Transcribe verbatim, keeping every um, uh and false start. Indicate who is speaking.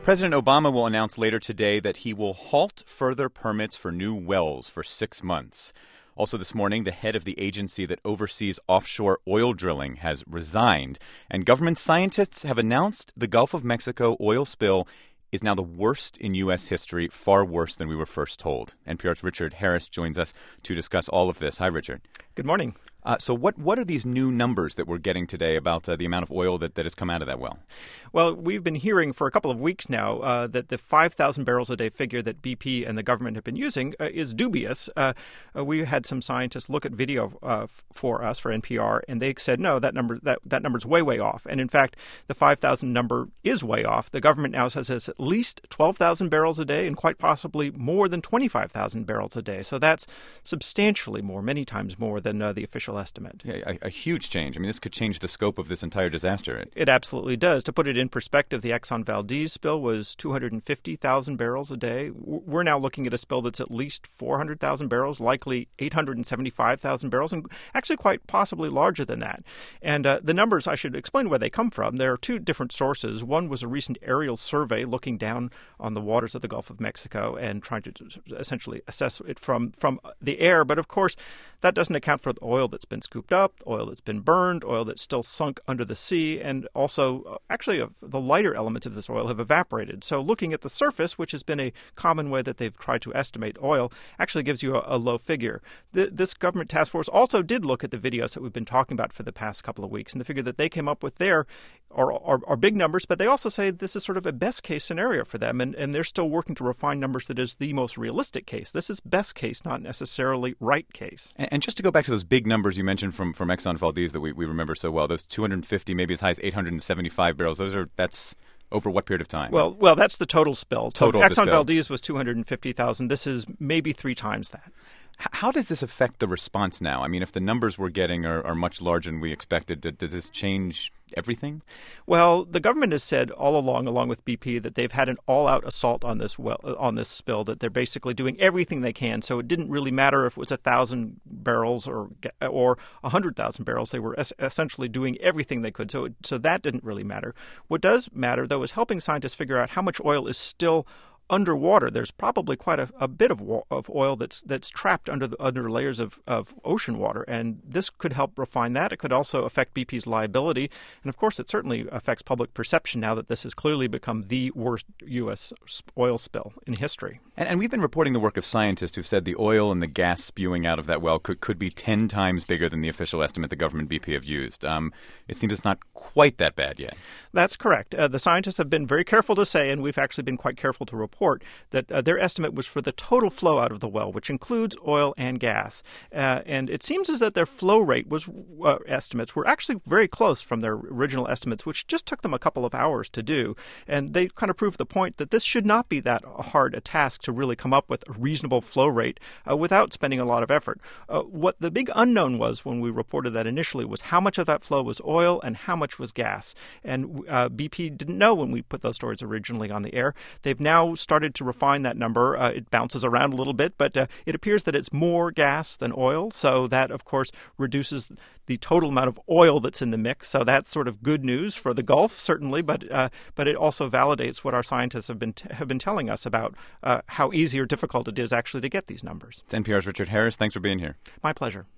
Speaker 1: President Obama will announce later today that he will halt further permits for new wells for six months. Also this morning, the head of the agency that oversees offshore oil drilling has resigned, and government scientists have announced the Gulf of Mexico oil spill is now the worst in U S history, far worse than we were first told. N P R's Richard Harris joins us to discuss all of this. Hi, Richard.
Speaker 2: Good morning.
Speaker 1: Uh, so what, what are these new numbers that we're getting today about uh, the amount of oil that, that has come out of that well?
Speaker 2: Well, we've been hearing for a couple of weeks now uh, that the five thousand barrels a day figure that B P and the government have been using uh, is dubious. Uh, uh, we had some scientists look at video uh, f- for us, for N P R, and they said, no, that number that, that number's way, way off. And in fact, the five thousand number is way off. The government now says it's at least twelve thousand barrels a day and quite possibly more than twenty-five thousand barrels a day. So that's substantially more, many times more than uh, the official estimate.
Speaker 1: Yeah, a, a huge change. I mean, this could change the scope of this entire disaster.
Speaker 2: It absolutely does. To put it in perspective, the Exxon Valdez spill was two hundred fifty thousand barrels a day. We're now looking at a spill that's at least four hundred thousand barrels, likely eight hundred seventy-five thousand barrels, and actually quite possibly larger than that. And uh, the numbers, I should explain where they come from. There are two different sources. One was a recent aerial survey looking down on the waters of the Gulf of Mexico and trying to essentially assess it from, from the air. But of course, that doesn't account for the oil that's been scooped up, oil that's been burned, oil that's still sunk under the sea, and also uh, actually uh, the lighter elements of this oil have evaporated. So looking at the surface, which has been a common way that they've tried to estimate oil, actually gives you a, a low figure. The, this government task force also did look at the videos that we've been talking about for the past couple of weeks, and the figure that they came up with there are, are, are big numbers, but they also say this is sort of a best-case scenario for them, and, and they're still working to refine numbers that is the most realistic case. This is best case, not necessarily right case.
Speaker 1: And, and just to go back to those big numbers you mentioned from, from Exxon Valdez that we, we remember so well, those two hundred fifty, maybe as high as eight hundred seventy-five barrels, those are that's over what period of time?
Speaker 2: Well, well, that's the total spill.
Speaker 1: Total
Speaker 2: Exxon
Speaker 1: spill.
Speaker 2: Valdez was two hundred fifty thousand. This is maybe three times that.
Speaker 1: How does this affect the response now? I mean, if the numbers we're getting are, are much larger than we expected, does this change everything?
Speaker 2: Well, the government has said all along, along with B P, that they've had an all-out assault on this well, on this spill, that they're basically doing everything they can. So it didn't really matter if it was one thousand barrels or or one hundred thousand barrels. They were es- essentially doing everything they could. So, it, so that didn't really matter. What does matter, though, is helping scientists figure out how much oil is still underwater. There's probably quite a, a bit of, of oil that's that's trapped under the under layers of, of ocean water, and this could help refine that. It could also affect B P's liability, and of course, it certainly affects public perception now that this has clearly become the worst U S oil spill in history.
Speaker 1: And, and we've been reporting the work of scientists who've said the oil and the gas spewing out of that well could, could be ten times bigger than the official estimate the government B P have used. Um, it seems it's not quite that bad yet.
Speaker 2: That's correct. Uh, the scientists have been very careful to say, and we've actually been quite careful to report, that uh, their estimate was for the total flow out of the well, which includes oil and gas. Uh, and it seems as that their flow rate was uh, estimates were actually very close from their original estimates, which just took them a couple of hours to do. And they kind of proved the point that this should not be that hard a task to really come up with a reasonable flow rate uh, without spending a lot of effort. Uh, what the big unknown was when we reported that initially was how much of that flow was oil and how much was gas. And uh, B P didn't know when we put those stories originally on the air. They've now started to refine that number. Uh, it bounces around a little bit, but uh, it appears that it's more gas than oil. So that, of course, reduces the total amount of oil that's in the mix. So that's sort of good news for the Gulf, certainly, but uh, but it also validates what our scientists have been t- have been telling us about uh, how easy or difficult it is actually to get these numbers.
Speaker 1: It's N P R's Richard Harris. Thanks for being here.
Speaker 2: My pleasure.